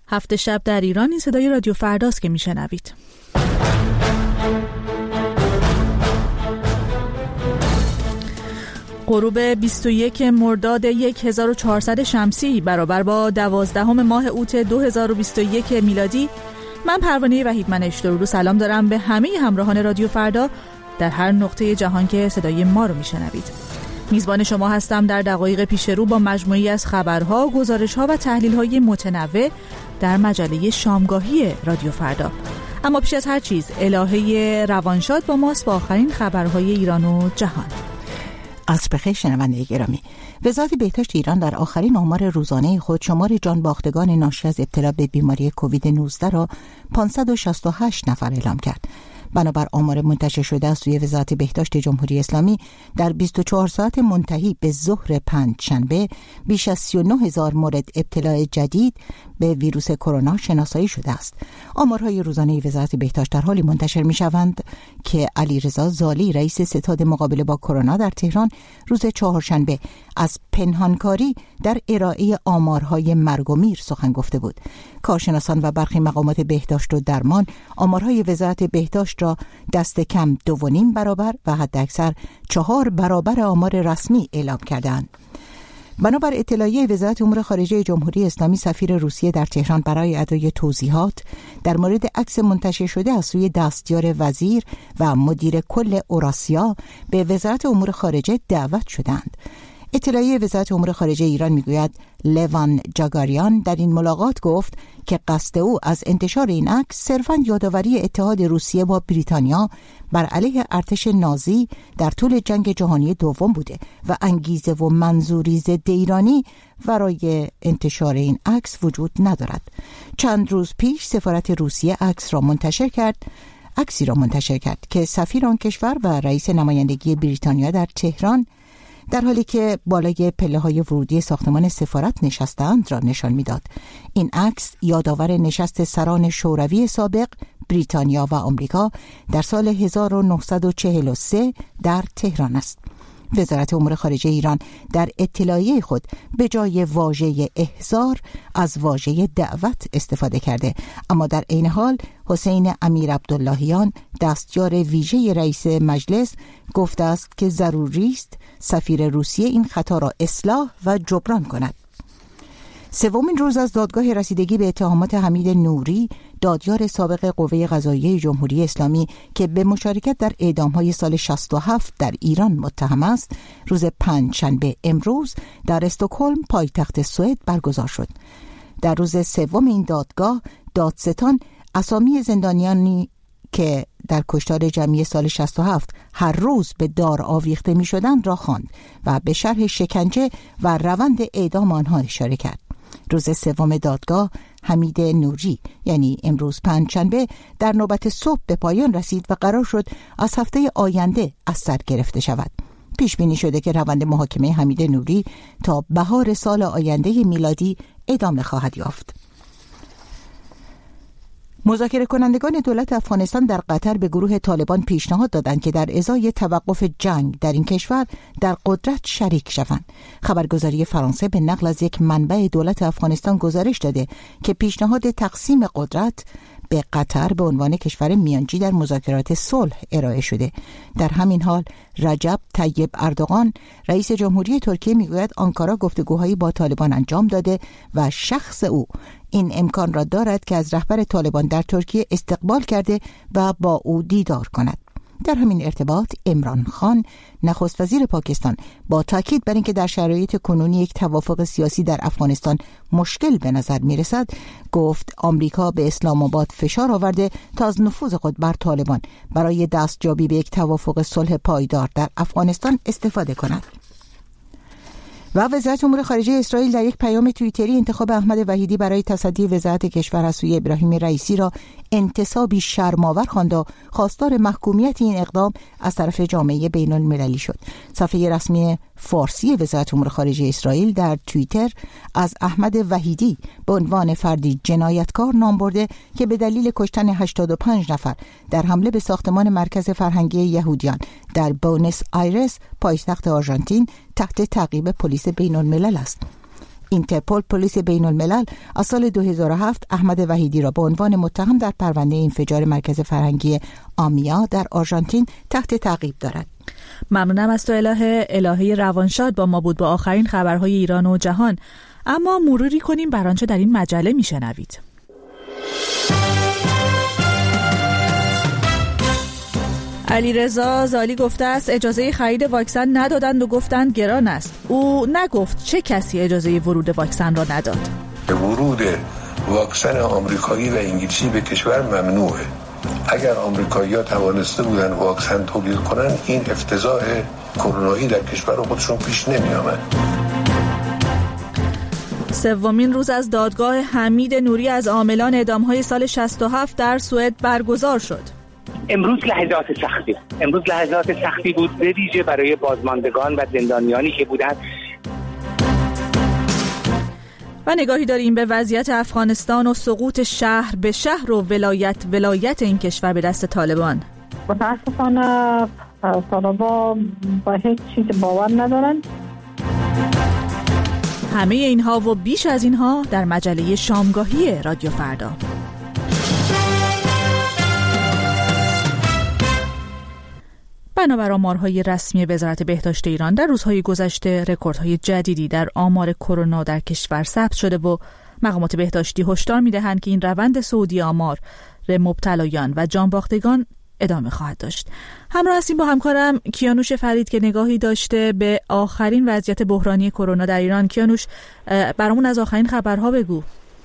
هفت شب در ایران، این صدای رادیو فرداست که میشنوید. غروب 21 مرداد 1400 شمسی برابر با 12 ماه اوت 2021 میلادی، من پروانه وحیدمنش درود و سلام دارم به همه همراهان رادیو فردا در هر نقطه جهان که صدای ما رو میشنوید. میزبان شما هستم در دقایق پیش رو با مجموعی از خبرها، گزارش‌ها و تحلیل‌های متنوع در مجله شامگاهی رادیو فردا. اما پیش از هر چیز، الهه روانشاد با ماست با آخرین خبرهای ایران و جهان. عصر بخیر شنونده گرامی. وزارت بهداشت ایران در آخرین آمار روزانه خود شمار جان باختگان ناشی از ابتلا به بیماری کووید 19 را 568 نفر اعلام کرد. بنابر آمار منتشر شده از سوی وزارت بهداشت جمهوری اسلامی، در 24 ساعت منتهی به ظهر پنجشنبه بیش از 39,000 مورد ابتلا جدید به ویروس کرونا شناسایی شده است. آمارهای روزانه وزارت بهداشت در حالی منتشر می‌شوند که علیرضا زالی، رئیس ستاد مقابله با کرونا در تهران، روز چهارشنبه از پنهانکاری در ارائه آمارهای مرگ و میر سخن گفته بود. کارشناسان و برخی مقامات بهداشت و درمان آمارهای وزارت بهداشت را دست کم 2.5 برابر و حداکثر 4 برابر آمار رسمی اعلام کردند. بنابر اطلاعیه وزارت امور خارجه جمهوری اسلامی، سفیر روسیه در تهران برای ادای توضیحات در مورد عکس منتشر شده از سوی دستیار وزیر و مدیر کل اوراسیا به وزارت امور خارجه دعوت شدند. اطلاعیه وزارت امور خارجه ایران میگوید لوان جاگاریان در این ملاقات گفت که قصد او از انتشار این عکس صرفاً یادآوری اتحاد روسیه با بریتانیا بر علیه ارتش نازی در طول جنگ جهانی دوم بوده و انگیزه و منظوری ضد ایرانی برای انتشار این عکس وجود ندارد. چند روز پیش سفارت روسیه عکسی را منتشر کرد که سفیر آن کشور و رئیس نمایندگی بریتانیا در تهران در حالی که بالای پله‌های ورودی ساختمان سفارت نشستند را نشان می‌داد. این عکس یادآور نشست سران شوروی سابق بریتانیا و آمریکا در سال 1943 در تهران است. وزارت امور خارجه ایران در اطلاعیه خود به جای واژه احضار از واژه دعوت استفاده کرده، اما در عین حال حسین امیر عبداللهیان، دستیار ویژه رئیس مجلس، گفته است که ضروری است سفیر روسیه این خطا را اصلاح و جبران کند. سومین روز از دادگاه رسیدگی به اتهامات حمید نوری، دادیار سابق قوه قضاییه جمهوری اسلامی که به مشارکت در اعدام‌های سال 67 در ایران متهم است، روز پنجشنبه امروز در استکهلم پایتخت سوئد برگزار شد. در روز سوم این دادگاه، دادستان اسامی زندانیانی که در کشتار جمعی سال 67 هر روز به دار آویخته می شدند را خواند و به شرح شکنجه و روند اعدام آنها اشاره کرد. روز سوم دادگاه حمید نوری، یعنی امروز پنجشنبه، در نوبت صبح به پایان رسید و قرار شد از هفته آینده از سر گرفته شود. پیش بینی شده که روند محاکمه حمید نوری تا بهار سال آینده میلادی ادامه خواهد یافت. مذاکره کنندگان دولت افغانستان در قطر به گروه طالبان پیشنهاد دادند که در ازای توقف جنگ در این کشور در قدرت شریک شوند. خبرگزاری فرانسه به نقل از یک منبع دولت افغانستان گزارش داده که پیشنهاد تقسیم قدرت به قطر به عنوان کشور میانجی در مذاکرات صلح ارائه شده. در همین حال رجب طیب اردوغان، رئیس جمهوری ترکیه، میگوید آنکارا گفتگوهایی با طالبان انجام داده و شخص او این امکان را دارد که از رهبر طالبان در ترکیه استقبال کرده و با او دیدار کند. در همین ارتباط عمران خان، نخست وزیر پاکستان، با تاکید بر اینکه در شرایط کنونی یک توافق سیاسی در افغانستان مشکل به نظر میرسد، گفت آمریکا به اسلام آباد فشار آورده تا از نفوذ خود بر طالبان برای دستیابی به یک توافق صلح پایدار در افغانستان استفاده کند. و وزارت امور خارجه اسرائیل در یک پیام توییتری انتخاب احمد وحیدی برای تصدی وزارت کشور از سوی ابراهیم رئیسی را انتصابی شرم‌آور خواند و خواستار محکومیت این اقدام از طرف جامعه بین‌المللی شد. صفحه رسمی فارسی وزارت امور خارجه اسرائیل در توییتر از احمد وحیدی به عنوان فردی جنایتکار نام برده که به دلیل کشتن 85 نفر در حمله به ساختمان مرکز فرهنگی یهودیان در بونس آیرس، پایتخت آرژانتین، تحت تعقیب پلیس بین‌الملل است. اینترپل پلیس بین الملل از سال 2007 احمد وحیدی را به عنوان متهم در پرونده انفجار مرکز فرهنگی آمیا در آرژانتین تحت تعقیب دارد. ممنونم از تو الهه روانشاد با ما بود با آخرین خبرهای ایران و جهان. اما مروری کنیم بر آنچه در این مجله میشنوید. علیرضا زالی گفته است اجازه خرید واکسن ندادند و گفتند گران است. او نگفت چه کسی اجازه ورود واکسن را نداد. ورود واکسن آمریکایی و انگلیسی به کشور ممنوعه. اگر آمریکایی‌ها توانسته بودن واکسن تولید کنن این افتضاح کرونایی در کشور خودشون پیش نمی‌آمد. سومین روز از دادگاه حمید نوری از عاملان اعدام‌های سال 67 در سوئد برگزار شد. امروز لحظات سختی بود به ویژه برای بازماندگان و زندانیانی که بودند. و نگاهی داریم به وضعیت افغانستان و سقوط شهر به شهر و ولایت این کشور به دست طالبان. متاسفانه طالبان با هیچ چیز باور ندارن. همه اینها و بیش از اینها در مجله شامگاهی رادیو فردا. بنابر آمارهای رسمی وزارت بهداشت ایران در روزهای گذشته رکوردهای جدیدی در آمار کرونا در کشور ثبت شده و مقامات بهداشتی هشدار می‌دهند که این روند صعودی آمار مبتلایان و جانباختگان ادامه خواهد داشت. همراه هستیم با همکارم کیانوش فرید که نگاهی داشته به آخرین وضعیت بحرانی کرونا در ایران. کیانوش برامون از آخرین خبرها بگو.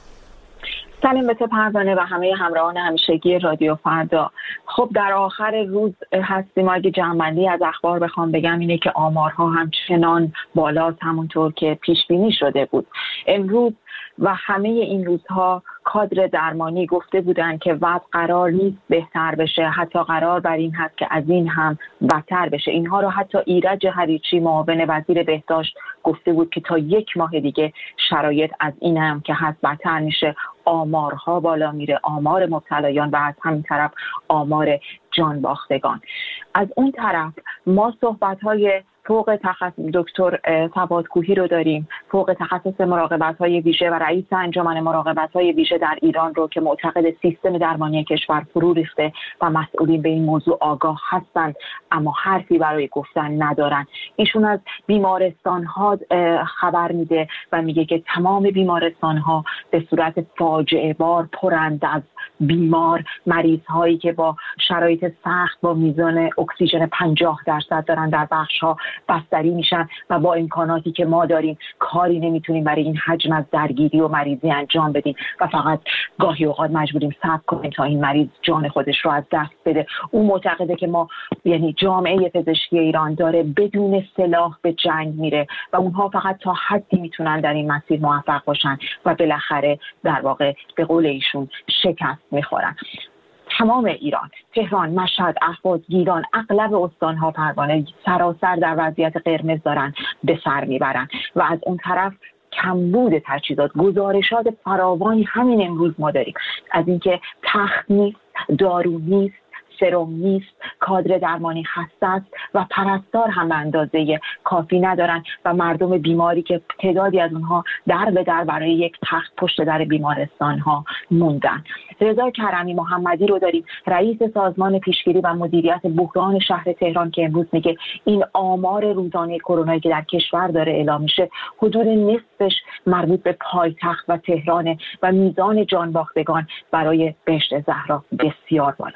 سلام به تو پروانه و همه همراهان همیشگی رادیو فردا. خب در آخر روز هستیم. اگه جمع‌بندی از اخبار بخوام بگم اینه که آمارها همچنان بالاست همونطور که پیش بینی شده بود. امروز و همه این روزها کادر درمانی گفته بودن که وضع قرار نیست بهتر بشه، حتی قرار بر این هست که از این هم بدتر بشه. اینها رو حتی ایرج هریچی معاون وزیر بهداشت گفته بود که تا 1 ماه دیگه شرایط از این هم که هست بدتر میشه، آمارها بالا میره، آمار مبتلایان و از همین طرف آمار جان باختگان. از اون طرف ما صحبت‌های فوق تخصص دکتر فوادکوهی رو داریم، فوق تخصص مراقبت‌های ویژه و رئیس انجمن مراقبت‌های ویژه در ایران رو که معتقد سیستم درمانی کشور فرو ریخته و مسئولین به این موضوع آگاه هستند اما حرفی برای گفتن ندارن. ایشون از بیمارستان‌ها خبر میده و میگه که تمام بیمارستان‌ها به صورت فاجعه بار پرند از بیمار، مریض‌هایی که با شرایط سخت با میزان اکسیژن 50% دارن در بخش‌ها بستری میشن و با امکاناتی که ما داریم کاری نمیتونیم برای این حجم از درگیری و مریضی انجام بدیم و فقط گاهی اوقات مجبوریم صبر کنیم تا این مریض جان خودش رو از دست بده. او معتقده که ما یعنی جامعه پزشکی ایران داره بدون سلاح به جنگ میره و اونها فقط تا حدی میتونن در این مسیر موفق باشن و بالاخره در واقع به قول ایشون شکست میخورن. تمام ایران، تهران، مشهد، اهواز، گیلان، اغلب استان‌ها پروانه سراسر در وضعیت قرمز دارن به سر میبرن و از اون طرف کمبود تجهیزات، گزارشات فراوانی همین امروز ما داریم از اینکه تخت نیست، دارو نیست، سرم نیست، کادر درمانی خسته است و پرستار هم اندازه کافی ندارن و مردم بیماری که تعدادی از اونها در به در برای یک تخت پشت در بیمارستان ها موندن. رضا کرمی محمدی رو داریم، رئیس سازمان پیشگیری و مدیریت بحران شهر تهران که امروز میگه این آمار روزانه کرونایی که در کشور داره اعلام میشه حدود نصفش مربوط به پایتخت و تهران و میزان جانباختگان برای بهشت زهرا بسیار بالا.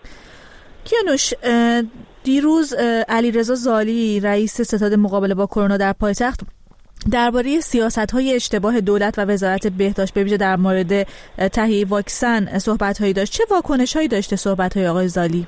کیانوش، دیروز علیرضا زالی رئیس ستاد مقابله با کرونا در پایتخت درباره سیاست‌های اشتباه دولت و وزارت بهداشت به ویژه در مورد تهیه واکسن صحبت‌هایی داشت. چه واکنش‌هایی داشته صحبت‌های آقای زالی؟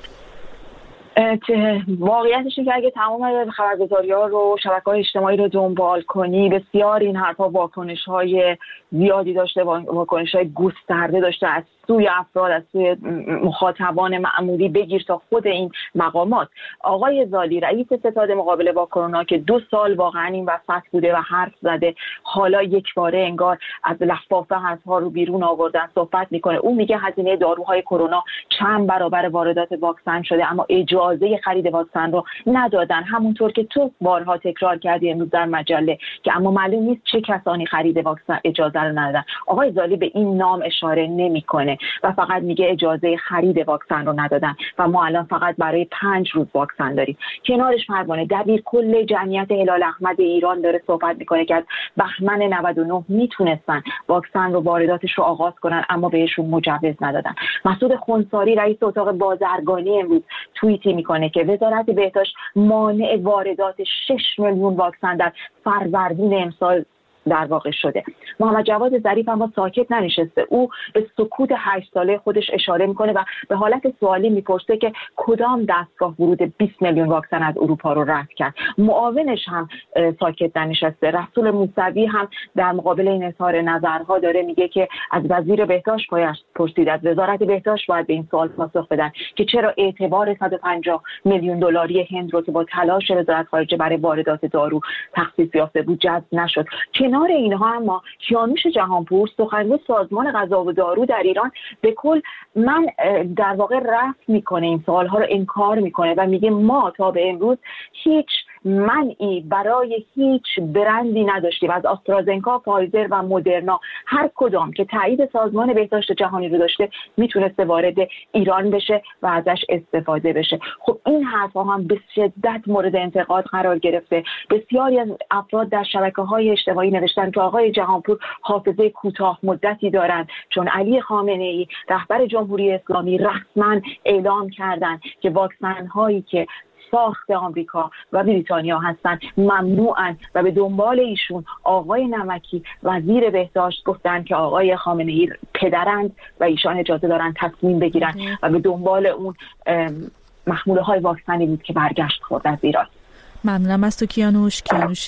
واقعیتش اینه که اگه تمام خبرگزاری‌ها رو، شبکه‌های اجتماعی رو دنبال کنی بسیار این حرفا واکنش‌های زیادی داشته، واکنش‌های گسترده داشته از سوی افراد، از سوی مخاطبان معمولی بگیر تا خود این مقامات. آقای زالی رئیس ستاد مقابله با کرونا که 2 سال واقعا این وسط بوده و حرف زده، حالا یک باره انگار از لفافه حرف‌ها رو بیرون آوردن صحبت میکنه. اون میگه هزینه داروهای کرونا چند برابر واردات واکسن شده اما اجازه اجازه خرید واکسن رو ندادن، همونطور که تو بارها تکرار کردی امروز در مجله که اما معلوم نیست چه کسانی خرید واکسن اجازه رو ندادن. آقای زالی به این نام اشاره نمیکنه و فقط میگه اجازه خرید واکسن رو ندادن و ما الان فقط برای 5 روز واکسن داریم. کنارش پروانه دبیر کل جمعیت هلال احمد ایران داره صحبت میکنه که از بهمن 99 میتونستن واکسن رو وارداتش رو آغاز کنن اما بهشون مجوز ندادن. مسعود خنثاری رئیس اتاق بازرگانی امروز توییتی میکنه که وزارت بهداشت مانع واردات 6 میلیون واکسن در فروردین امسال در واقع شده. محمد جواد ظریف هم ساکت ننشسته. او به سکوت 8 ساله خودش اشاره میکنه و به حالت سوالی میپرسه که کدام دستگاه ورود 20 میلیون واکسن از اروپا رو رد کرد. معاونش هم ساکت ننشسته. رسول موسوی هم در مقابل این اظهار نظرها داره میگه که از وزیر بهداشت باید پرسید، از وزارت بهداشت باید به این سوال پاسخ بدن که چرا اعتبار 150 میلیون دلاری هند رو که با تلاش وزارت خارجه برای واردات دارو تخصیص یافته بود جذب نشد. کنار اینها اما کیانوش جهانپور سخنگوی سازمان غذا و دارو در ایران به کل در واقع رفع میکنه، این سوالها رو انکار میکنه و میگه ما تا به امروز هیچ منعی برای هیچ برندی نداشتیم، از آسترازنکا، فایزر و مدرنا هر کدام که تایید سازمان بهداشت جهانی رو داشته میتونسته وارد ایران بشه و ازش استفاده بشه. خب این حرفا هم به شدت مورد انتقاد قرار گرفته. بسیاری از افراد در شبکه‌های اجتماعی نوشتن که آقای جهانپور حافظه کوتاه مدتی دارند، چون علی خامنه‌ای رهبر جمهوری اسلامی رسما اعلام کردند که واکسن هایی که ساخت آمریکا و بریتانیا هستن ممنوعن و به دنبال ایشون آقای نمکی وزیر بهداشت گفتن که آقای خامنه‌ای پدرند و ایشان اجازه دارن تصمیم بگیرن و به دنبال اون محموله های واکسنی بود که برگشت خورد از ایران. ممنونم از تو کیانوش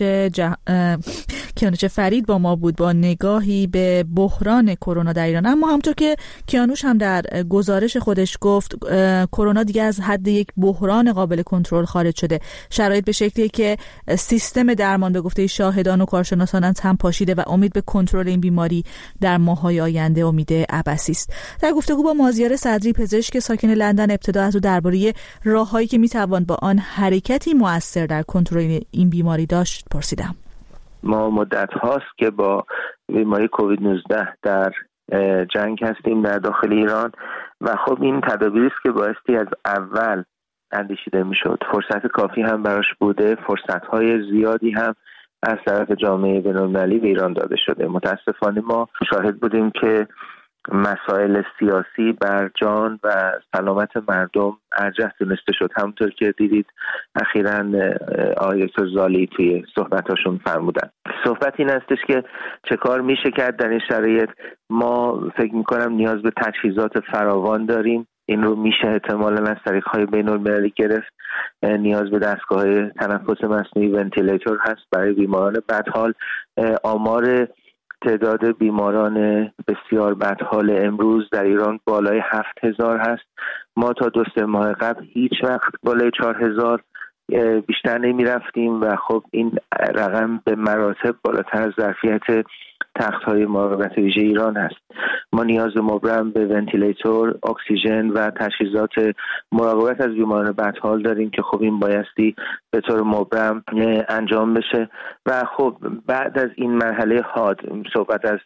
فرید با ما بود با نگاهی به بحران کرونا در ایران. اما همونطور که کیانوش هم در گزارش خودش گفت کرونا دیگه از حد یک بحران قابل کنترل خارج شده. شرایط به شکلی که سیستم درمان به گفته شاهدان و کارشناسان هم پاشیده و امید به کنترل این بیماری در ماه‌های آینده امید عبثی است. در گفتگو با مازیار صدری پزشک ساکن لندن ابتدا از او درباره راههایی که میتوان با آن حرکتی مؤثر در کنترل این بیماری داشت پرسیدم. ما مدت هاست که با بیماری کووید 19 در جنگ هستیم در داخل ایران و خب این تدابیری است که بایستی از اول اندیشیده میشد. فرصت کافی هم براش بوده، فرصت های زیادی هم از طرف جامعه بین‌المللی به ایران داده شده. متاسفانه ما شاهد بودیم که مسائل سیاسی بر جان و سلامت مردم ارجح دونسته شد. همونطور که دیدید اخیراً آقای زالی توی صحبتاشون فرمودن. صحبت این هستش که چه کار میشه کرد در این شرایط. ما فکر میکنم نیاز به تجهیزات فراوان داریم. این رو میشه احتمالاً از طریق‌های بین‌المللی گرفت. نیاز به دستگاه تنفس مصنوعی ونتیلیتور هست برای بیماران بدحال. آمار تعداد بیماران بسیار بدحال امروز در ایران بالای 7000 هست. ما تا 2-3 ماه قبل هیچ وقت بالای 4000 بیشتر نمی رفتیم و خب این رقم به مراتب بالاتر از ظرفیت تخت‌های مراقبت ویژه ایران هست. ما نیاز مبرم به ونتیلیتور، اکسیژن و تجهیزات مراقبت از بیماران بدحال داریم که خب این بایستی به طور مبرم انجام بشه و خب بعد از این مرحله حاد صحبت از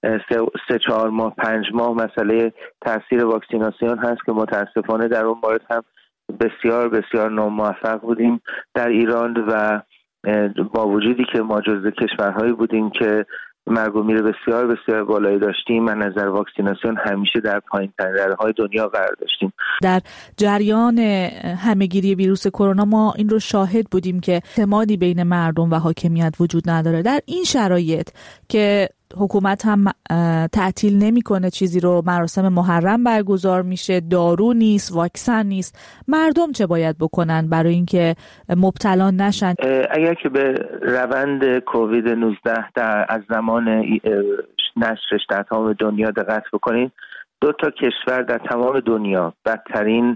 3-4 ماه 5 ماه مسئله تاثیر واکسیناسیون هست که متاسفانه در اون مورد هم بسیار بسیار ناموفق بودیم در ایران و با وجودی که ما جزو کشورهایی بودیم که مرگ و میر بسیار بسیار بالایی داشتیم، از نظر واکسیناسیون همیشه در پایین‌ترین رتبه‌های دنیا قرار داشتیم. در جریان همه‌گیری ویروس کرونا ما این رو شاهد بودیم که اعتمادی بین مردم و حاکمیت وجود نداره. در این شرایط که حکومت هم تعطیل نمیکنه چیزی رو، مراسم محرم برگزار میشه، دارو نیست، واکسن نیست، مردم چه باید بکنن برای اینکه مبتلا نشن؟ اگر که به روند کووید 19 از زمان نشرش در تمام دنیا دقت بکنین، 2 کشور در تمام دنیا بدترین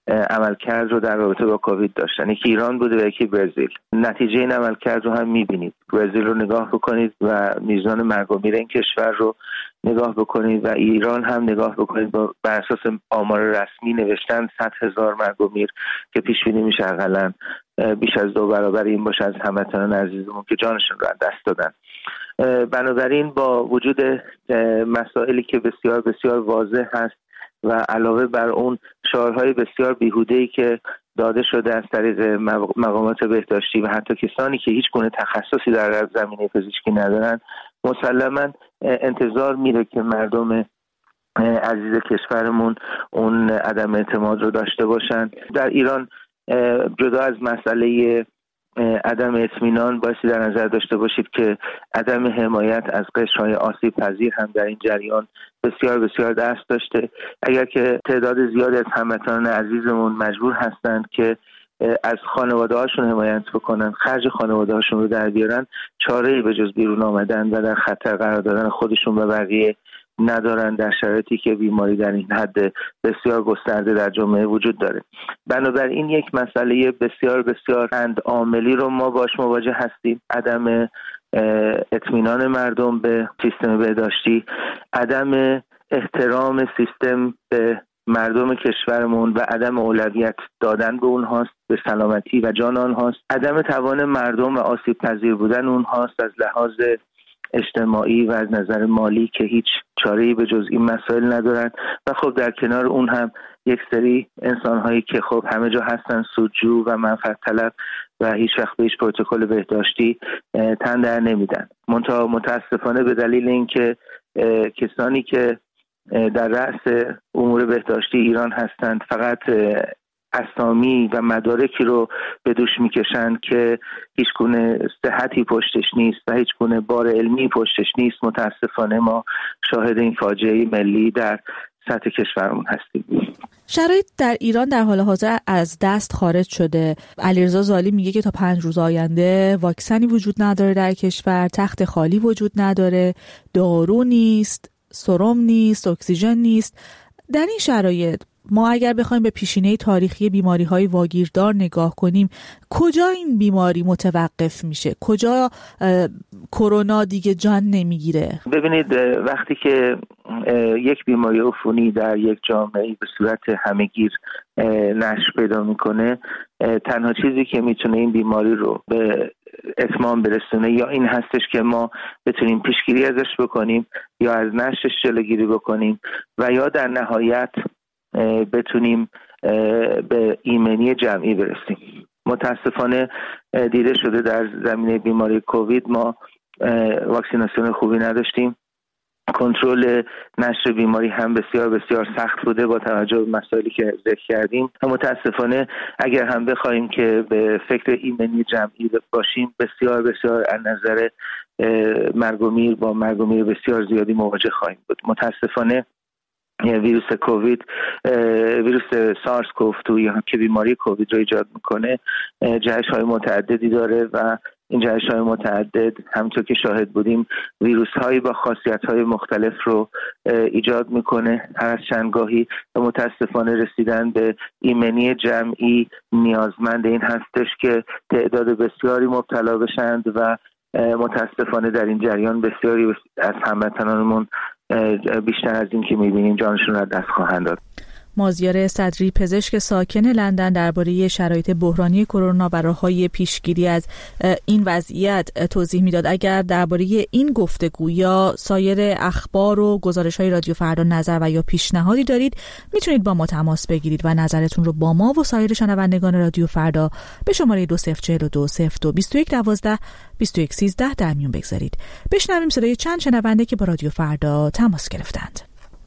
عملکرد رو در رابطه با کووید داشتن. یکی ایران بوده و یکی برزیل. نتیجه این عملکرد رو هم می‌بینید. برزیل رو نگاه بکنید و میزان مرگ و میر این کشور رو نگاه بکنید و ایران هم نگاه بکنید. بر اساس آمار رسمی نوشتن 100,000 مرگ و میر که پیش بینی میشه حداقل بیش از 2 برابر این باشه از هموطنان عزیزمون که جانشون رو از دست دادن. بنابراین با وجود مسائلی که بسیار بسیار واضح هست و علاوه بر اون شعارهای بسیار بیهوده‌ای که داده شده از طریق مقامات بهداشتی و حتی کسانی که هیچ گونه تخصصی در زمینه پزشکی ندارن، مسلماً انتظار میره که مردم عزیز کشورمون اون عدم اعتماد رو داشته باشن. در ایران جدا از مسئله عدم اطمینان بایستی در نظر داشته باشید که عدم حمایت از قشرهای آسیب پذیر هم در این جریان بسیار بسیار دست داشته. اگر که تعداد زیادی از هموطنان عزیزمون مجبور هستند که از خانواده هاشون حمایت بکنن، خرج خانواده هاشون رو در بیارن، چاره‌ای به جز بیرون آمدن و در خطر قرار دادن خودشون و بقیه ندارن در شرایطی که بیماری در این حد بسیار گسترده در جامعه وجود داره. بنابراین یک مسئله بسیار بسیار عاملی رو ما باش مواجه هستیم: عدم اطمینان مردم به سیستم بهداشتی، عدم احترام سیستم به مردم کشورمون و عدم اولویت دادن به اونهاست، به سلامتی و جان آنهاست، عدم توان مردم و آسیب پذیر بودن اونهاست از لحاظ اجتماعی و از نظر مالی که هیچ چاره‌ای به جز این مسائل ندارن. و خب در کنار اون هم یک سری انسان‌هایی که خب همه جا هستن، سودجو و منفعت طلب و هیچ وقت به هیچ پروتکل بهداشتی تن در نمیدن. متاسفانه به دلیل اینکه کسانی که در رأس امور بهداشتی ایران هستند فقط اسامی و مدارکی رو به دوش میکشن که هیچ گونه صحتی پشتش نیست و هیچ گونه بار علمی پشتش نیست، متاسفانه ما شاهد این فاجعه ملی در سطح کشورمون هستیم. شرایط در ایران در حال حاضر از دست خارج شده. علیرضا زالی میگه که تا 5 روز آینده واکسنی وجود نداره در کشور، تخت خالی وجود نداره، دارو نیست، سرم نیست، اکسیژن نیست. در این شرایط ما اگر بخوایم به پیشینه تاریخی بیماری‌های واگیردار نگاه کنیم، کجا این بیماری متوقف میشه؟ کجا کرونا دیگه جان نمیگیره؟ ببینید، وقتی که یک بیماری عفونی در یک جامعه به صورت همه‌گیر نشر پیدا میکنه، تنها چیزی که میتونه این بیماری رو به اتمام برسونه یا این هستش که ما بتونیم پیشگیری ازش بکنیم یا از نشرش جلوگیری بکنیم و یا در نهایت بتونیم به ایمنی جمعی برسیم. متاسفانه دیده شده در زمینه بیماری کووید ما واکسیناسیون خوبی نداشتیم. کنترل نشر بیماری هم بسیار بسیار سخت بوده با توجه به مسائلی که ذکر کردیم. متاسفانه اگر هم بخوایم که به فکر ایمنی جمعی باشیم، بسیار بسیار از نظر مرگ و میر با مرگ و میر بسیار زیادی مواجه خواهیم بود. متاسفانه ویروس کووید، ویروس سارس کوو-2 که بیماری کووید رو ایجاد میکنه، جهش‌های متعددی داره و این جهش‌های متعدد همونطور که شاهد بودیم ویروس‌هایی با خاصیت‌های مختلف رو ایجاد میکنه هر از چندگاهی و متاسفانه رسیدن به ایمنی جمعی نیازمند این هستش که تعداد بسیاری مبتلا بشند و متاسفانه در این جریان بسیاری از هموطنانمون بیشتر از این که می‌بینیم جانشون را دست خواهند داد. مازیار صدری، پزشک ساکن لندن، درباره شرایط بحرانی کرونا و راه‌های پیشگیری از این وضعیت توضیح میداد. اگر درباره این گفتگو یا سایر اخبار و گزارش‌های رادیو فردا نظر و یا پیشنهادی دارید، میتونید با ما تماس بگیرید و نظرتون رو با ما و سایر شنوندگان رادیو فردا به شماره 2042 02 21 12 21 13 در میون بگذارید. بشنویم صدای چند شنونده که با رادیو فردا تماس گرفتند.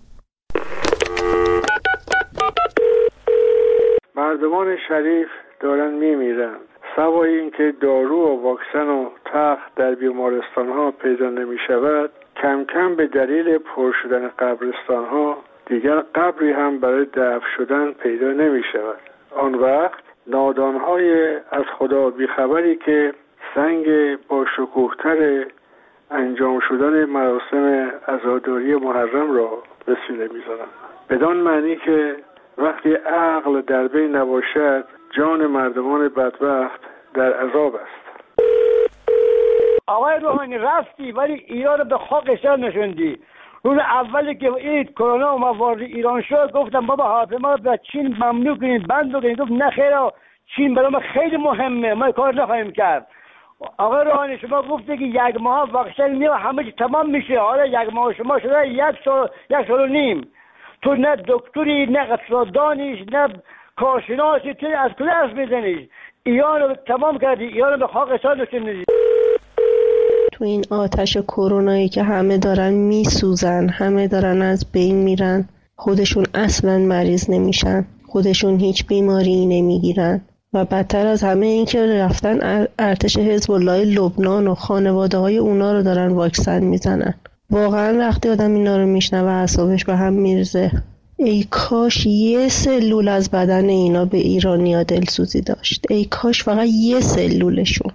مردمان شریف دارن میمیرن. سوای اینکه دارو و واکسن و تخت در بیمارستان ها پیدا نمی شود، کم کم به دلیل پر شدن قبرستان ها دیگر قبری هم برای دفن شدن پیدا نمی شود. آن وقت نادان های از خدا بیخبری که سنگ با شکوه‌تر انجام شدن مراسم عزاداری محرم را به سینه می زنند، بدان معنی که وقتی عقل در بین نباشد جان مردمان بدبخت در عذاب است. آقای روحانی رفتی ولی ایران رو به خاک سر نشوندی. روز اولی که این کرونا اومد وارد ایران شد گفتم بابا هواپیما رو به چین ممنوع کنید، بند بکنید. گفت نه خیر، چین برای ما خیلی مهمه، ما کار نخواهیم کرد. آقای روحانی شما گفته که یک ماه واکسن میاد همه چی تمام میشه. حالا یک ماه شما شده یک سال و نیم. تو نه دکتری، نه اقتصاددانی، نه کارشناسی، تو از کجا حرف میزنی؟ ایران رو تمام کردی، ایران رو به خاک سر نشوندی. تو این آتش کرونایی که همه دارن میسوزن، همه دارن از بین میرن، خودشون اصلا مریض نمیشن، خودشون هیچ بیماری نمیگیرن و بدتر از همه این که رفتن ارتش حزب الله لبنان و خانواده های اونا رو دارن واکسن میزنن. واقعا وقتی آدم اینا رو میشنوه اعصابش به هم میرزه. ای کاش یه سلول از بدن اینا به ایرانیا دلسوزی داشت. ای کاش فقط یه سلولشون.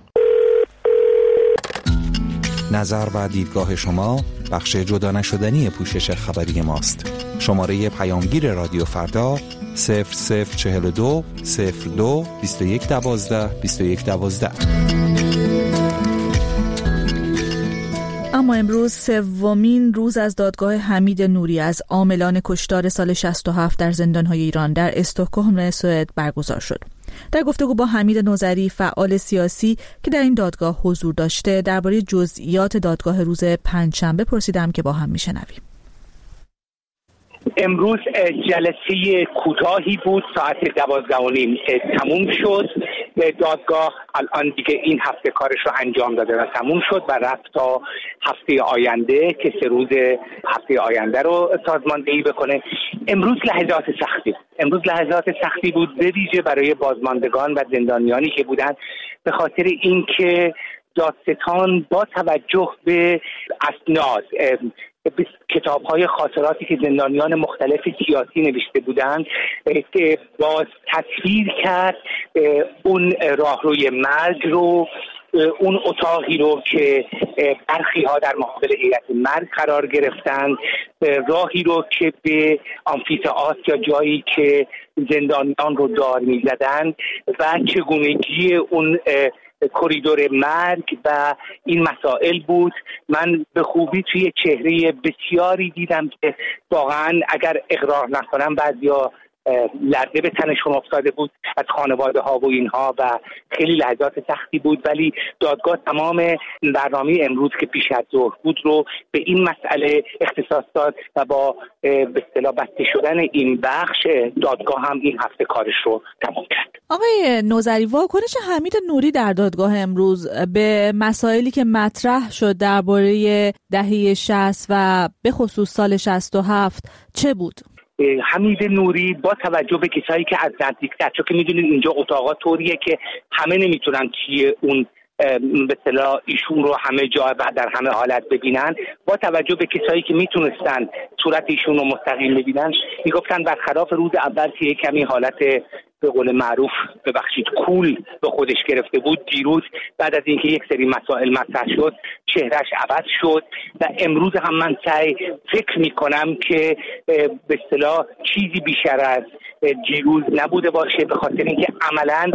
نظر و دیدگاه شما بخش جدا نشدنی پوشش خبری ماست. شماره پیامگیر رادیو فردا 0042 02 21 12 21 12. اما امروز سومین روز از دادگاه حمید نوری از عاملان کشتار سال 67 در زندان‌های ایران در استکهلم سوئد برگزار شد. در گفتگو با حمید نوذری فعال سیاسی که در این دادگاه حضور داشته درباره جزئیات دادگاه روز پنجشنبه پرسیدم که با هم میشنویم. امروز جلسه کوتاهی بود، ساعت 12:30 تموم شد. دادگاه الان دیگه این هفته کارش رو انجام داده و تموم شد و رفت تا هفته آینده که 3 روز هفته آینده رو سازماندهی بکنه. امروز لحظات سختی بود به ویژه برای بازماندگان و زندانیانی که بودن، به خاطر اینکه دادستان با توجه به اسناد، کتاب‌های خاطراتی که زندانیان مختلف سیاسی نوشته بودند باز تصویر کرد اون راهروی مرگ رو، اون اتاقی رو که برخی ها در مقابل هیئت مرگ قرار گرفتند، راهی رو که به آمفی‌تئاتر یا جایی که زندانیان رو دار می‌زدند و چگونگی اون کریدور مرگ و این مسائل بود. من به خوبی توی چهره بسیاری دیدم که واقعا اگر اقرار نکنم بعضیا لرزه به تنشون افتاده بود از خانواده ها و اینها و خیلی لحظات سختی بود، ولی دادگاه تمام برنامه امروز که پیش از ظهر بود رو به این مسئله اختصاص داد و با به اصطلاح بسته شدن این بخش دادگاه هم این هفته کارش رو تمام کرد. آقای نوذری، واکنش حمید نوری در دادگاه امروز به مسائلی که مطرح شد درباره دهه 60 و به خصوص سال 67 چه بود؟ حمید نوری با توجه به کسایی که از نزدیکتر، چون که میدونید اینجا اتاقات طوریه که همه نمیتونن چیه اون به اصطلاح ایشون رو همه جا و در همه حالت ببینن، با توجه به کسایی که میتونستن صورت ایشون رو مستقیم ببینن میگفتن برخلاف روز اول که یک کمی حالت به قول معروف ببخشید کول به خودش گرفته بود، دیروز بعد از اینکه یک سری مسائل مطرح شد چهرهش عوض شد و امروز هم من فکر میکنم که به اصطلاح چیزی بیشتر از دیروز نبوده باشه، به خاطر اینکه عملاً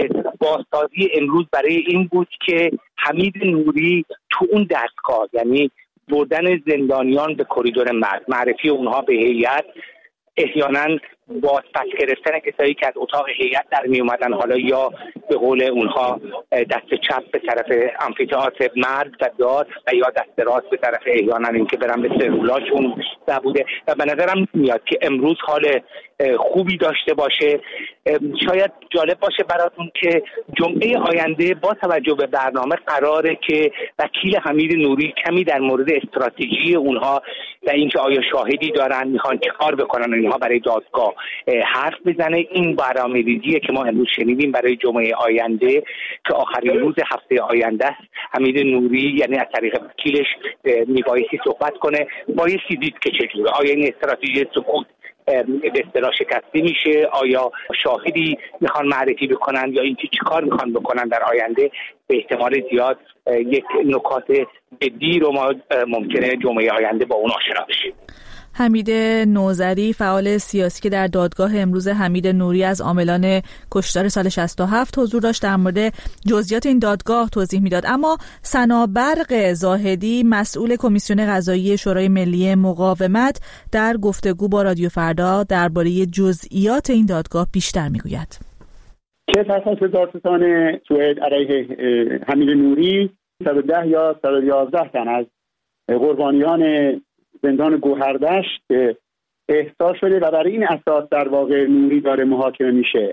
بازسازی امروز برای این بود که حمید نوری تو اون دستگاه، یعنی بردن زندانیان به کریدور مرگ، معرفی اونها به هیئت، احیانا بازپس گرفتن کسایی که از اتاق هیئت در می اومدن، حالا یا به قول اونها دست چپ به طرف آمفی‌تئاتر مرگ و داد و یا دست راست به طرف احیانا اینکه برن به سرولاشون بوده و به نظرم میاد که امروز حال خوبی داشته باشه. شاید جالب باشه براتون که جمعه آینده با توجه به برنامه قراره که وکیل حمید نوری کمی در مورد استراتژی اونها و اینکه آیا شاهدی دارن، میخوان چه کار بکنن اینها برای دادگاه حرف بزنه. این برنامه‌ریزیه که ما امروز شنیدیم برای جمعه آینده که آخرین روز هفته آینده است. حمید نوری یعنی از طریق وکیلش میبایستی صحبت کنه، بایستی دید که چجوره، آیا این استراتژی سکوت به اصطلاح شکسته میشه، آیا شاهدی میخوان معرفی بکنن یا اینکه چی کار میخوان بکنن در آینده. به احتمال زیاد یک نکات جدی رو ما ممکنه جمعه آینده با اون آشنا بشیم. حمید نوذری فعال سیاسی که در دادگاه امروز حمید نوری از عاملان کشتار سال 67 حضور داشت در مورد جزئیات این دادگاه توضیح میداد. اما سنا برق زاهدی مسئول کمیسیون قضایی شورای ملی مقاومت در گفتگو با رادیو فردا درباره جزئیات این دادگاه بیشتر میگوید. کیس اساس دادستان سوئد علیه حمید نوری 110 یا 111 تن از قربانیان زندان گوهردشت احضار شده و برای این اساس در واقع نوری داره محاکمه میشه.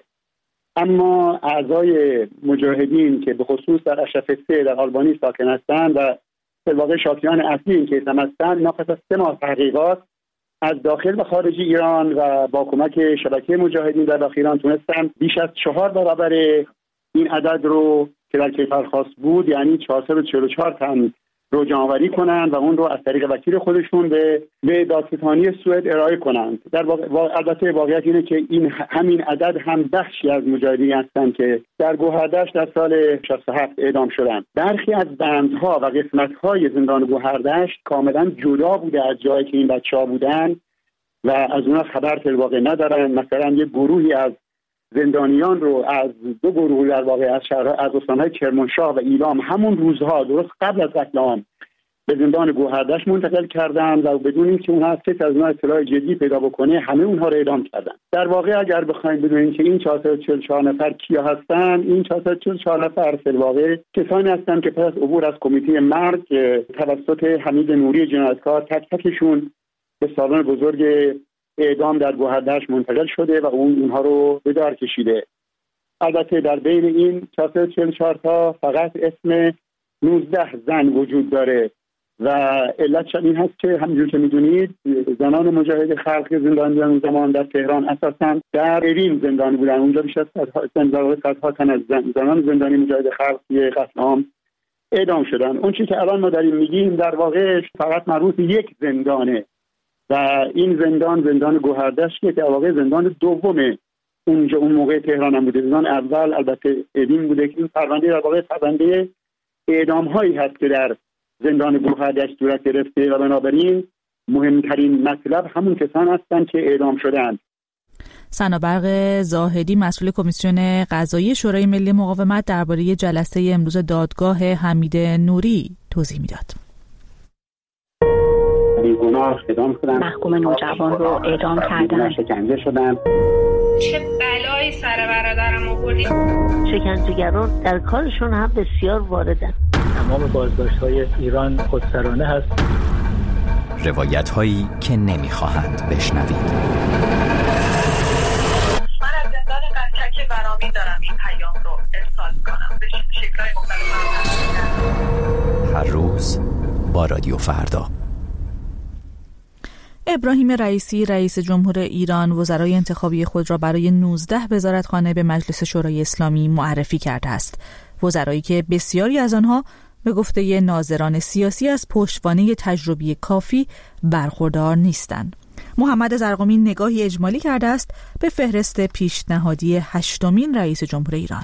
اما اعضای مجاهدین که به خصوص در اشرف 3 در آلبانی ساکن هستند و در واقع شاکیان اصلی این کیس هم هستند، ناقص از 3 ماه تحقیقات از داخل و خارج ایران و با کمک شبکه مجاهدین در داخل ایران تونستن بیش از 4 برابر این عدد رو که در کیفر خاص بود، یعنی 444 تن رو جمع‌آوری کنند و اون رو از طریق وکیل خودشون به دادستانی سوئد ارائه کنند. در البته واقعیت اینه که این همین عدد هم بخشی از مجاهدین هستند که در گوهردشت در سال 67 اعدام شدند. برخی از بندها و قسمت‌های زندان گوهردشت کاملا جدا بوده از جایی که این بچه‌ها بودن و از اونها خبر در واقع ندارن. مثلا یک گروهی از زندانیان رو از 2 گروه در واقع از استان‌های کرمانشاه و ایلام همون روزها درست قبل از قتل عام به زندان گوهردشت منتقل کردند و بدون اینکه اونها کسی از اونها اطلاع جدی پیدا بکنه همه اونها رو اعدام کردند. در واقع اگر بخوایم بدونیم که این 444 نفر کیا هستن، این 444 نفر در واقع کسانی هستند که پس از عبور از کمیته مرگ توسط حمید نوری جنایتکار تک تکشون به سالن بزرگ اعدام در گوهردشت منتقل شده و اونها رو به دار کشیده. البته در بین این 444 تا فقط اسم 19 زن وجود داره و علتش این هست که همونجور که میدونید زنان مجاهد خلق زندانیان اون زمان در تهران اساساً در اوین زندانی بودن. اونجا بیش از صدها تن از زنان زندانی مجاهد خلق قتل عام اعدام شدن. اون چیزی که الان ما داریم میگیم در واقع فقط مربوط به یک زندانه و این زندان گوهردشت که در واقع زندان دومه اونجا اون موقع تهران هم بوده. زندان اول البته اوین بوده که این پرونده در واقع پرونده اعدام هایی هست که در زندان گوهردشت صورت گرفته و بنابراین مهمترین مطلب همون کسان هستند که اعدام شدند. سنا برق زاهدی مسئول کمیسیون قضایی شورای ملی مقاومت درباره جلسه امروز دادگاه حمید نوری توضیح میداد. بیگناه اعدام شدن، محکوم نوجوان رو اعدام کردن، شکنجه شدن. چه بلایی سر برادرم آوردی؟ شکنجهگران در کارشون هم بسیار واردن. تمام بازداشت‌های ایران خودسرانه هست. روایت‌هایی که نمی‌خواهند بشنوید. من از زندان قزلک برامی دارم این پیام رو ارسال کنم به شکل‌های مختلف. هر روز با رادیو فردا. ابراهیم رئیسی رئیس جمهور ایران وزرای انتخابی خود را برای 19 وزارتخانه به مجلس شورای اسلامی معرفی کرده است. وزرایی که بسیاری از آنها به گفته ناظران سیاسی از پشتوانه تجربی کافی برخوردار نیستند. محمد زرقامی نگاهی اجمالی کرده است به فهرست پیشنهادی 8مین رئیس جمهور ایران.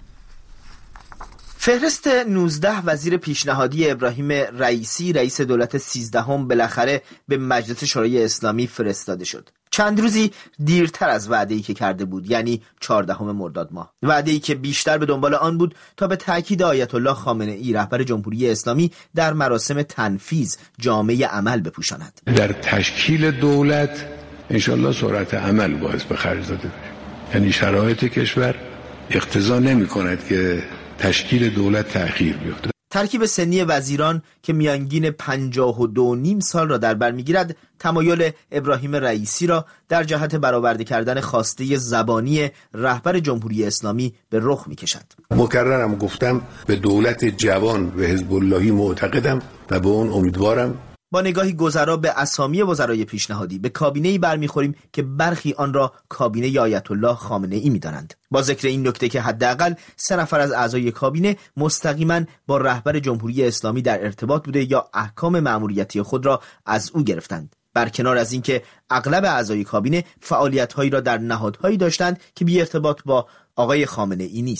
فهرست 19 وزیر پیشنهادی ابراهیم رئیسی رئیس دولت 13 بالاخره به مجلس شورای اسلامی فرستاده شد. چند روزی دیرتر از وعده‌ای که کرده بود، یعنی 14 مرداد ماه. وعده‌ای که بیشتر به دنبال آن بود تا به تاکید آیت الله خامنه‌ای رهبر جمهوری اسلامی در مراسم تنفیذ جامه عمل بپوشاند. در تشکیل دولت انشالله سرعت عمل باعث به خرج داده بشه. یعنی شرایط کشور اقتضا نمی‌کند که تشکیل دولت تأخیر بیفته. ترکیب سنی وزیران که میانگین 52.5 سال را در بر میگیرد تمایل ابراهیم رئیسی را در جهت برآورده کردن خواسته زبانی رهبر جمهوری اسلامی به رخ میکشد. مکررم گفتم به دولت جوان و حزب اللهی معتقدم و به اون امیدوارم. با نگاهی گذرا به اسامی وزرای پیشنهادی به کابینه‌ای برمیخوریم که برخی آن را کابینه آیت الله خامنه‌ای می‌دانند. با ذکر این نکته که حداقل 3 نفر از اعضای کابینه مستقیما با رهبر جمهوری اسلامی در ارتباط بوده یا احکام مأموریتی خود را از او گرفتند. برکنار از اینکه اغلب اعضای کابینه فعالیت‌هایی را در نهادهایی داشتند که بی ارتباط با آقای خامنه‌ای نیست.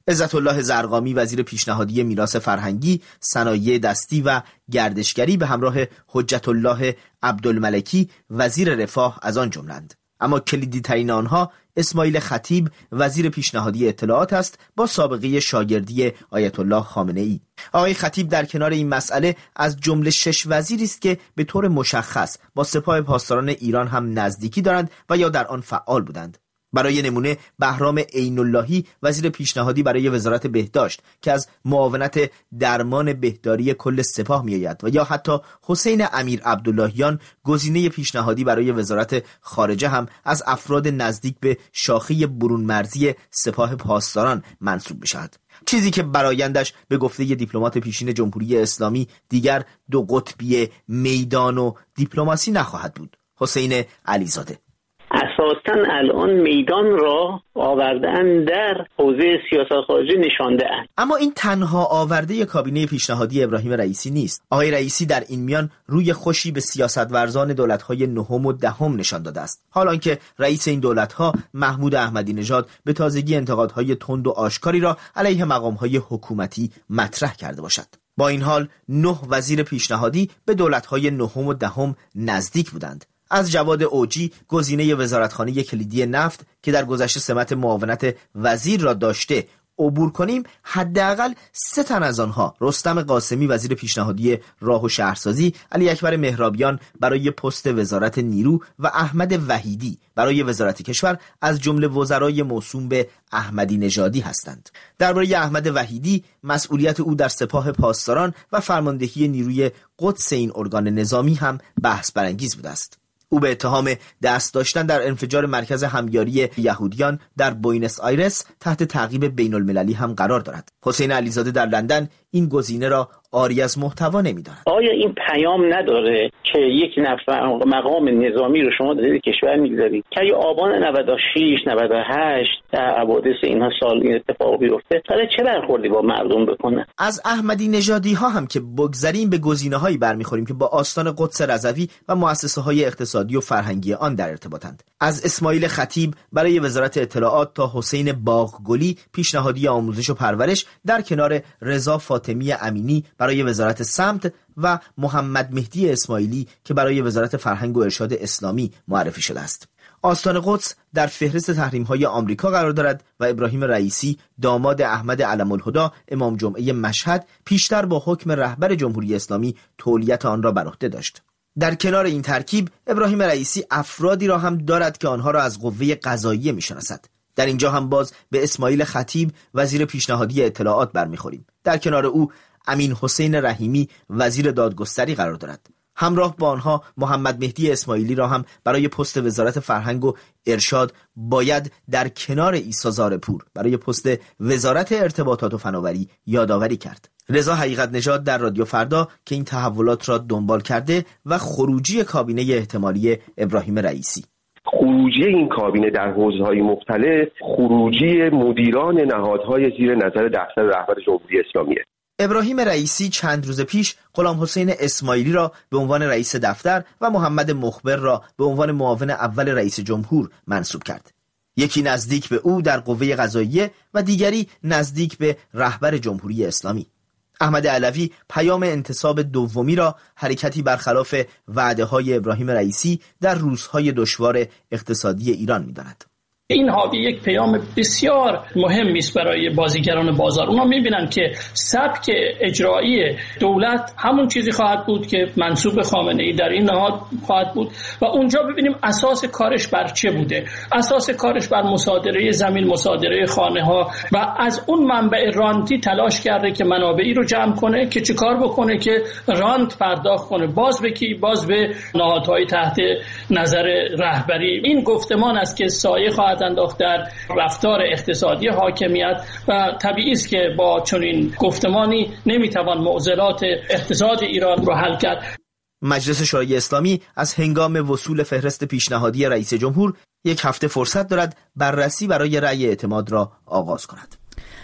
عزت الله زرقامی وزیر پیشنهادی میراث فرهنگی، صنایع دستی و گردشگری به همراه حجت الله عبدالملکی وزیر رفاه از آن جملند. اما کلیدی ترین آنها اسماعیل خطیب وزیر پیشنهادی اطلاعات است با سابقه شاگردی آیت الله خامنه‌ای. آقای خطیب در کنار این مسئله از جمله 6 وزیری است که به طور مشخص با سپاه پاسداران ایران هم نزدیکی دارند و یا در آن فعال بودند. برای نمونه بهرام عین اللهی وزیر پیشنهادی برای وزارت بهداشت که از معاونت درمان بهداری کل سپاه میآید و یا حتی حسین امیر عبداللهیان گزینه پیشنهادی برای وزارت خارجه هم از افراد نزدیک به شاخه برون مرزی سپاه پاسداران منسوب می‌شود. چیزی که برآیندش به گفته دیپلمات پیشین جمهوری اسلامی دیگر دو قطبی میدان و دیپلماسی نخواهد بود. حسین علیزاده: اساساً الان میدان را آوردن در حوزه سیاست خارجی نشانده اند. اما این تنها آورده کابینه پیشنهادی ابراهیم رئیسی نیست. آقای رئیسی در این میان روی خوشی به سیاستورزان دولت‌های نهم و دهم نشان داده است، حالان که رئیس این دولت‌ها محمود احمدی نژاد به تازگی انتقادهای تند و آشکاری را علیه مقام‌های حکومتی مطرح کرده باشد. با این حال 9 وزیر پیشنهادی به دولت‌های نهم و دهم نزدیک بودند. از جواد اوجی گزینه وزارتخانه کلیدی نفت که در گذشته سمت معاونت وزیر را داشته عبور کنیم، حداقل 3 تن از آنها رستم قاسمی وزیر پیشنهادی راه و شهرسازی، علی اکبر مهرابیان برای پست وزارت نیرو و احمد وحیدی برای وزارت کشور از جمله وزرای موسوم به احمدی نژادی هستند. درباره احمد وحیدی مسئولیت او در سپاه پاسداران و فرماندهی نیروی قدس این ارگان نظامی هم بحث برانگیز بوده است. او به اتهام دست داشتن در انفجار مرکز همیاری یهودیان در بوینس آیرس تحت تعقیب بین المللی هم قرار دارد. حسین علیزاده در لندن این گزینه را عاری از محتوا نمی‌داند. آیا این پیام نداره که یک نفر مقام نظامی رو شما دارید کشور می‌گذارید که آبان 96 98 در حوادث اینها سال این اتفاق بیفته، حالا چه برخوردی با مردم بکنه؟ از احمدی نژادی ها هم که بگذریم به گزینه‌هایی برمیخوریم که با آستان قدس رضوی و مؤسسه‌های اقتصادی و فرهنگی آن در ارتباطند. از اسماعیل خطیب برای وزارت اطلاعات تا حسین باغگلی پیشنهادی آموزش و پرورش در کنار رضا فاطمی امینی برای وزارت سمت و محمد مهدی اسماعیلی که برای وزارت فرهنگ و ارشاد اسلامی معرفی شده است. آستان قدس در فهرست تحریم‌های آمریکا قرار دارد و ابراهیم رئیسی داماد احمد علم‌الهدی امام جمعه مشهد پیشتر با حکم رهبر جمهوری اسلامی تولیت آن را بر عهده داشت. در کنار این ترکیب ابراهیم رئیسی افرادی را هم دارد که آنها را از قوه قضاییه می‌شناسد. در اینجا هم باز به اسماعیل خطیب وزیر پیشنهادی اطلاعات برمیخوریم. در کنار او امین حسین رحیمی وزیر دادگستری قرار دارد. همراه با آنها محمد مهدی اسماعیلی را هم برای پست وزارت فرهنگ و ارشاد باید در کنار عیسی زارپور برای پست وزارت ارتباطات و فناوری یادآوری کرد. رضا حقیقت نژاد در رادیو فردا که این تحولات را دنبال کرده و خروجی کابینه احتمالی ابراهیم رئیسی، خروجی این کابینه در حوزه‌های مختلف، خروجی مدیران نهادهای زیر نظر دفتر رهبر جمهوری اسلامیه. ابراهیم رئیسی چند روز پیش غلام حسین اسماعیلی را به عنوان رئیس دفتر و محمد مخبر را به عنوان معاون اول رئیس جمهور منصوب کرد. یکی نزدیک به او در قوه قضاییه و دیگری نزدیک به رهبر جمهوری اسلامی. احمد علوی پیام انتصاب دومی را حرکتی برخلاف وعده‌های ابراهیم رئیسی در روزهای دشوار اقتصادی ایران می‌داند. این حاوی یک پیام بسیار مهمی است برای بازیگران بازار. اونا میبینن که سبک اجرایی دولت همون چیزی خواهد بود که منسوب خامنه‌ای در این نهاد خواهد بود و اونجا ببینیم اساس کارش بر چه بوده. اساس کارش بر مصادره زمین، مصادره خانه‌ها و از اون منبع رانتی تلاش کرده که منابعی رو جمع کنه که چه کار بکنه که رانت پرداخت کنه. باز به کی؟ باز به نهادهای تحت نظر رهبری. این گفتمان است که سایه خواهد انداخت در رفتار اقتصادی حاکمیت و طبیعی است که با چنین گفتمانی نمیتوان معضلات اقتصاد ایران رو حل کرد. مجلس شورای اسلامی از هنگام وصول فهرست پیشنهادی رئیس جمهور 1 هفته فرصت دارد بررسی برای رأی اعتماد را آغاز کند.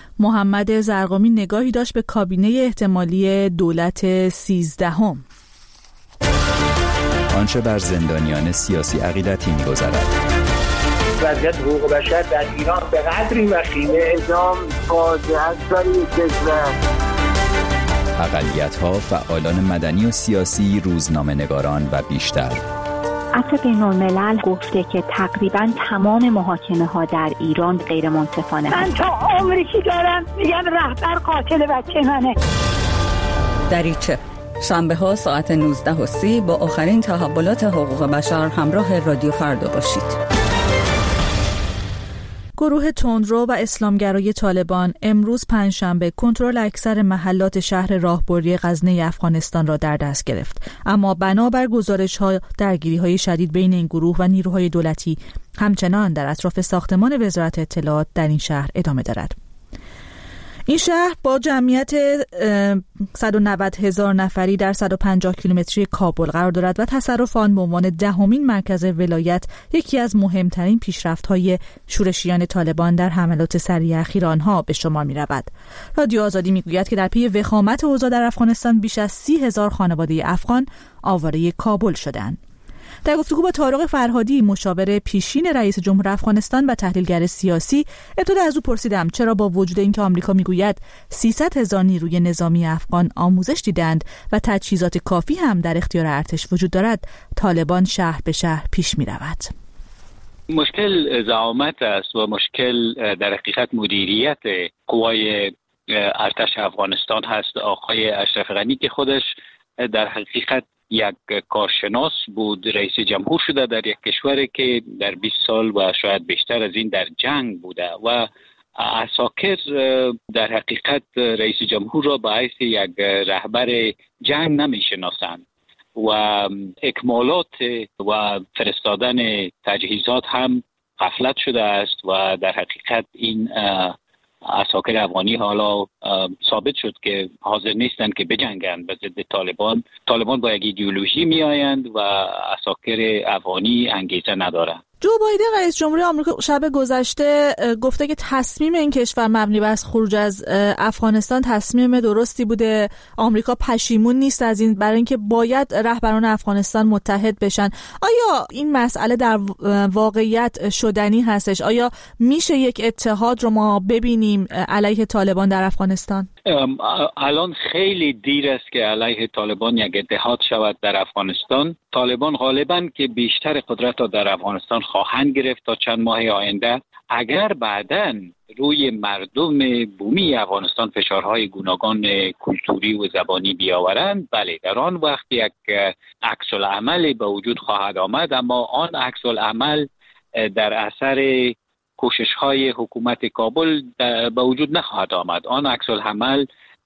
محمد زرقامی نگاهی داشت به کابینه احتمالی دولت 13. آنچه بر زندانیان سیاسی عقیدتی می‌گذرد. وضعیت حقوق بشر در ایران به قدری وخیمه اعدام فاجعه است برای کشور. اقلیت‌ها، فعالان مدنی و سیاسی، روزنامه‌نگاران و بیشتر. عفو بین‌الملل گفته که تقریباً تمام محاکمه‌ها در ایران غیر منصفانه. من تا عمری که دارم میگم رهبر قاتل بچه منه. دریچه شنبه‌ها ساعت 19:30 با آخرین تحولات حقوق بشر همراه رادیو فردا باشید. گروه تندرو و اسلامگرای طالبان امروز پنجشنبه کنترل اکثر محلات شهر راهبری غزنه افغانستان را در دست گرفت، اما بنابر گزارش‌ها درگیری‌های شدید بین این گروه و نیروهای دولتی همچنان در اطراف ساختمان وزارت اطلاعات در این شهر ادامه دارد. این شهر با جمعیت 190,000 نفری در 150 کیلومتری کابل قرار دارد و تصرف آن به عنوان 10مین مرکز ولایت یکی از مهمترین پیشرفت‌های شورشیان طالبان در حملات سریع اخیر آنها به شمار می‌رود. رادیو آزادی می‌گوید که در پی وخامت اوضاع در افغانستان بیش از 30,000 خانواده افغان آواره کابل شدند. در گفتگو با طارق فرهادی مشاور پیشین رئیس جمهور افغانستان و تحلیلگر سیاسی، ابتدا از او پرسیدم چرا با وجود اینکه آمریکا میگوید 300,000 نیروی نظامی افغان آموزش دیدند و تجهیزات کافی هم در اختیار ارتش وجود دارد، طالبان شهر به شهر پیش می‌رود. مشکل زعامت است و مشکل در حقیقت مدیریت قوای ارتش افغانستان هست. آقای اشرف غنی که خودش در حقیقت یک کارشناس بود، رئیس جمهور شده در یک کشوری که در 20 سال و شاید بیشتر از این در جنگ بوده و عساکر در حقیقت رئیس جمهور را به حیث یک رهبر جنگ نمی‌شناسند و اکمالات و فرستادن تجهیزات هم غفلت شده است و در حقیقت این عساکر افغانی حالا ثابت شد که حاضر نیستند که بجنگند به ضد طالبان. طالبان با یک ایدئولوژی می آیند و عساکر افغانی انگیزه ندارند. جو بایدن رئیس جمهوری آمریکا شب گذشته گفته که تصمیم این کشور مبنی بر خروج از افغانستان تصمیم درستی بوده. آمریکا پشیمون نیست از این، برای اینکه باید رهبران افغانستان متحد بشن. آیا این مسئله در واقعیت شدنی هستش؟ آیا میشه یک اتحاد رو ما ببینیم علیه طالبان در افغانستان؟ الان خیلی دیر است که علیه طالبان یک اتحاد شود در افغانستان. طالبان غالباً که بیشتر قدرت را در افغانستان خواهند گرفت تا چند ماه آینده. اگر بعداً روی مردم بومی افغانستان فشارهای گوناگون کلتوری و زبانی بیاورند، بله در آن وقت یک عکس العمل به وجود خواهد آمد، اما آن عکس العمل در اثر کوشش‌های حکومت کابل به وجود نخواهد آمد. آن عکس العمل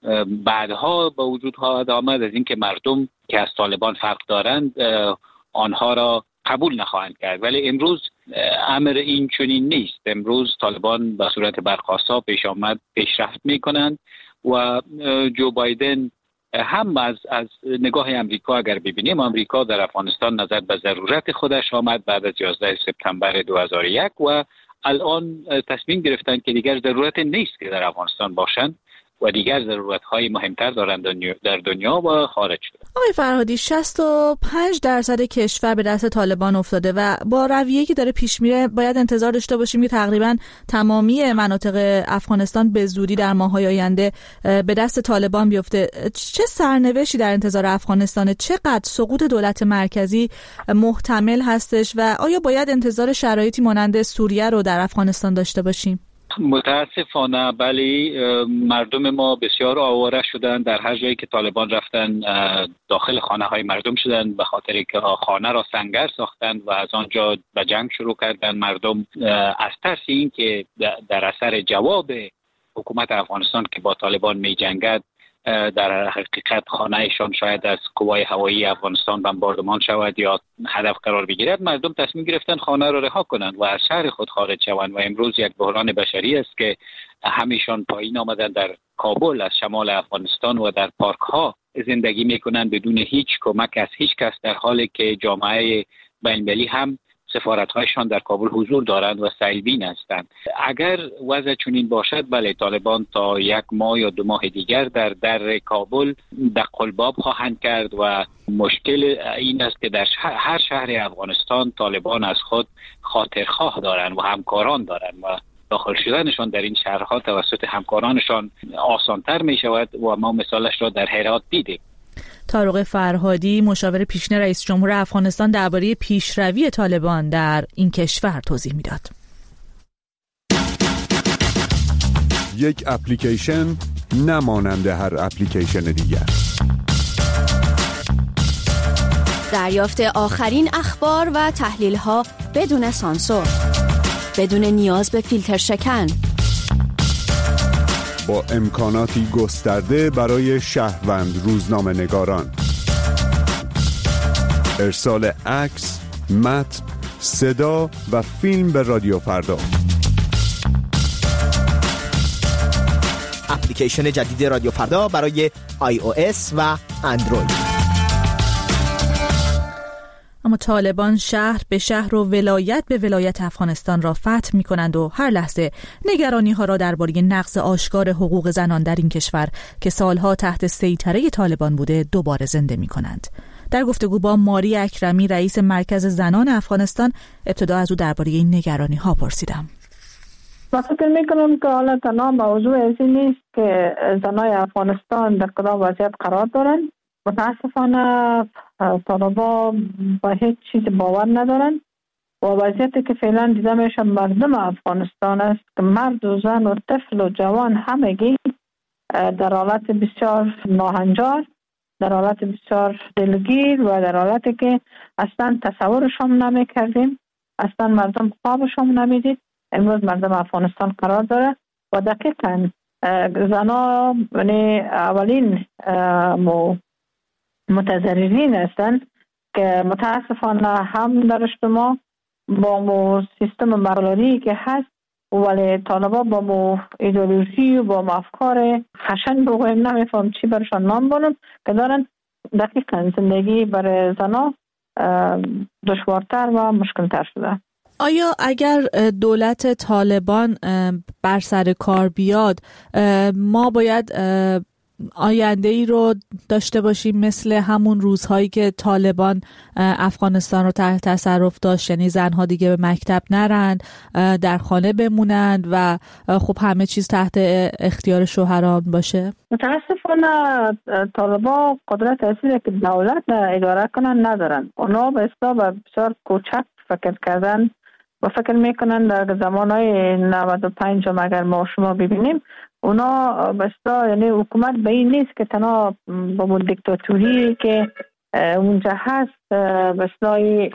بعدها به وجود خواهد آمد از اینکه مردم که از طالبان فرق دارند آنها را قبول نخواهند کرد. ولی امروز امر این چنین نیست. امروز طالبان به صورت برخاسته پیش آمد پیشرفت می‌کنند و جو بایدن هم از نگاه امریکا اگر ببینیم، امریکا در افغانستان نظر به ضرورت خودش آمد بعد از 11 سپتامبر 2001 و الان تصمیم گرفتن که دیگر ضرورت نیست که در افغانستان باشند و دیگر ضرورت‌های مهمتر دارند در دنیا و خارج شده. آقای فرهادی، 65% کشور به دست طالبان افتاده و با رویه‌ای که داره پیش میره باید انتظار داشته باشیم که تقریبا تمامی مناطق افغانستان به زودی در ماه‌های آینده به دست طالبان بیفته. چه سرنوشتی در انتظار افغانستانه؟ چقدر سقوط دولت مرکزی محتمل هستش و آیا باید انتظار شرایطی مانند سوریه رو در افغانستان داشته باشیم؟ متاسفانه بله، مردم ما بسیار آواره شدن. در هر جایی که طالبان رفتن داخل خانه های مردم شدن به خاطر که خانه را سنگر ساختند و از آنجا به جنگ شروع کردن. مردم از ترس این که در اثر جواب حکومت افغانستان که با طالبان می جنگد در حقیقت خانهشان شاید از قوای هوایی افغانستان بمباردمان شود یا هدف قرار بگیرد، مردم تصمیم گرفتن خانه را رها کنند و از شهر خود خارج شوند و امروز یک بحران بشری است که همیشان پایین آمدن در کابل از شمال افغانستان و در پارک ها زندگی میکنند بدون هیچ کمک از هیچ کس، در حالی که جامعه بین‌المللی هم سفارت‌هایشان در کابل حضور دارند و سیلبین هستند. اگر وضع چنین باشد، بله، طالبان تا 1 ماه یا 2 ماه دیگر در کابل دقلباب خواهند کرد و مشکل این است که در هر شهر افغانستان طالبان از خود خاطرخواه دارند و همکاران دارند و داخل شدنشان در این شهرها توسط همکارانشان آسانتر می شود و ما مثالش را در هرات دیدیم. طارق فرهادی، مشاور پیشین رئیس جمهور افغانستان، درباره پیشروی طالبان در این کشور توضیح میداد. یک اپلیکیشن نمانند هر اپلیکیشن دیگر. دریافت آخرین اخبار و تحلیل‌ها بدون سانسور، بدون نیاز به فیلتر شکن، با امکاناتی گسترده برای شهروند روزنامه‌نگاران. ارسال عکس، متن، صدا و فیلم به رادیو فردا. اپلیکیشن جدید رادیو فردا برای iOS و اندروید. اما طالبان شهر به شهر و ولایت به ولایت افغانستان را فتح می کنند و هر لحظه نگرانی ها را درباره نقض آشکار حقوق زنان در این کشور که سالها تحت سیطره طالبان بوده دوباره زنده می کنند. در گفتگو با ماری اکرمی، رئیس مرکز زنان افغانستان، ابتدا از او درباره این نگرانی ها پرسیدم. من فکر میکنم که حالا تنها موضوع از این نیست که زنای افغانستان در کدام وضعیت قرار دارند. متاسفانه طالبا با هیچ چیز باور ندارند و وضعیتی که فعلا دیده میشه مردم افغانستان است که مرد و زن و طفل و جوان همگی در حالت بسیار ناهنجار، در حالت بسیار دلگیر و در حالتی که اصلا تصورشم نمی کردیم، اصلا مردم خوابشم نمیدید. امروز مردم افغانستان قرار داره و دقیقا زنا اولین متضررین هستند که متاسفانه هم در اجتماع با سیستم مغلوری که هست، ولی طالبا با ایدئولوژی و با افکار خشن بگویم، نمیفهم چی برشان نام بانم، که دارن دقیقا زندگی برای زنا دشوارتر و مشکلتر شده. آیا اگر دولت طالبان بر سر کار بیاد، ما باید آینده ای رو داشته باشیم مثل همون روزهایی که طالبان افغانستان رو تحت تصرف داشت، یعنی زنها دیگه به مکتب نرند، در خانه بمونند و خب همه چیز تحت اختیار شوهران باشه؟ متاسفانه طالبان قدرت اصلی که دولت اداره کنن ندارن. اونا به اصطلاح بسیار کوچک فکر کردن و فکر میکنن در زمانهای 95 اگر ما شما ببینیم، اونا بستا یعنی حکومت به این نیست که تنها با اون دیکتاتوری که اونجا هست بسای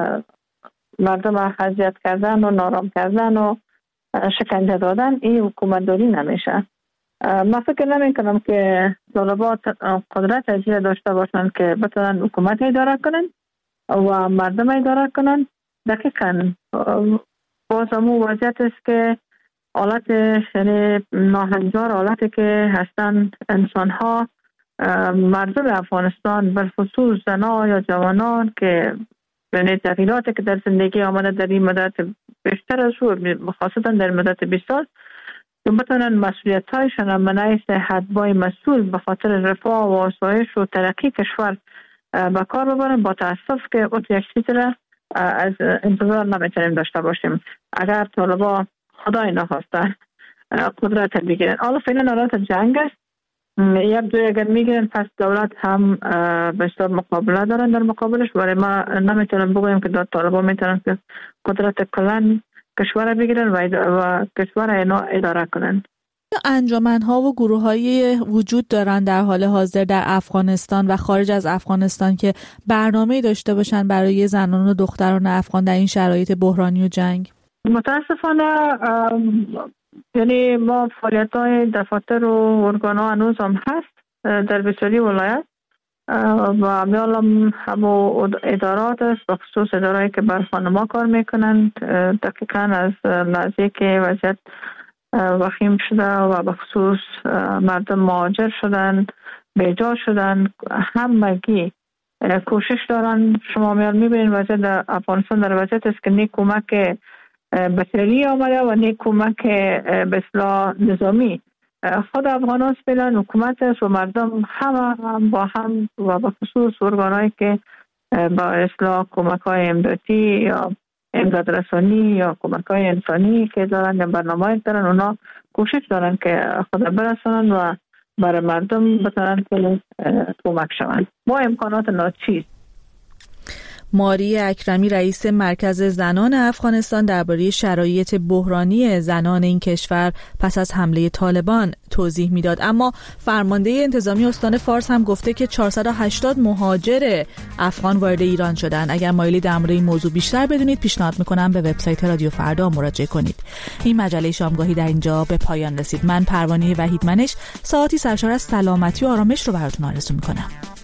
مردم اذیت کردن و نارام کردن و شکنجه دادن، این حکومت داری نمیشه. من فکر نمی کنم که طالبان قدرت ازیر داشته باشن که بتونن حکومت اداره کنن و مردم اداره کنن. دقیقا باز همون وضعیت است که حالت یعنی ناهنجار، حالتی که هستن انسان ها، مردم افغانستان بالخصوص زنها یا جوانان که یعنی تغییراتی که در زندگی آمده در این مدت بیشتر از او، خاصتا در مدت 20 سال، که بتونن مسئولیت هایشان منع صحت بای مسئول به خاطر رفاه و آسایش و ترقی کشور به کار ببرن. با تاسف که اون یک چیز را از انتظار نمیتونیم داشته باشیم. اگر طالبان خدای نخواسته قدرت بگیرن، حالا فعلا حالت جنگ است، یک دوی اگر میگیرن پس دولت هم به اصطلاح مقابله دارن در مقابلش، ولی ما نمیتونم بگویم که طالبان میتونن که قدرت کلان کشور بگیرن و کشور اینا اداره کنن. انجمن‌ها و گروه‌هایی وجود دارن در حال حاضر در افغانستان و خارج از افغانستان که برنامه‌ای داشته باشن برای زنان و دختران افغان در این شرایط بحرانی و جنگ؟ متاسفانه یعنی ما فعالیت‌های دفاتر و ارگان‌ها هنوز هم هست در بسیاری ولایت و میالم همو ادارات است، بخصوص ادارهایی که بر خانم‌ها کار میکنند. دقیقاً از لحظه که وضعیت وخیم شده و بخصوص مردم مهاجر شدن، بیجا شدن، همگی کوشش دارن. شما میبینید وضعیت در افغانستان در وضعیت است که نیک کمک بشری آمده و نیک کمک به اصطلاح نظامی. خود افغانان فعلا حکومت است و مردم هم با هم و به خصوص ارگانایی که با اصطلاح کمک‌های امدادی یا امداد رسانی یا کمک‌های انسانی که دارن یا برنامه‌ای دارن، اونا کوشش دارن که خود برسانن و برای مردم بتونن کمک شوند. ما امکانات ناچیز. ماری اکرمی رئیس مرکز زنان افغانستان درباره شرایط بحرانی زنان این کشور پس از حمله طالبان توضیح میداد. اما فرمانده انتظامی استان فارس هم گفته که 480 مهاجر افغان وارد ایران شدن. اگر مایلی در مورد این موضوع بیشتر بدونید پیشنهاد میکنم به وبسایت رادیو فردا مراجعه کنید. این مجله شامگاهی در اینجا به پایان رسید. من پروانه وحیدمنش ساعتی سرشار از سلامتی و آرامش رو براتون آرزو میکنم.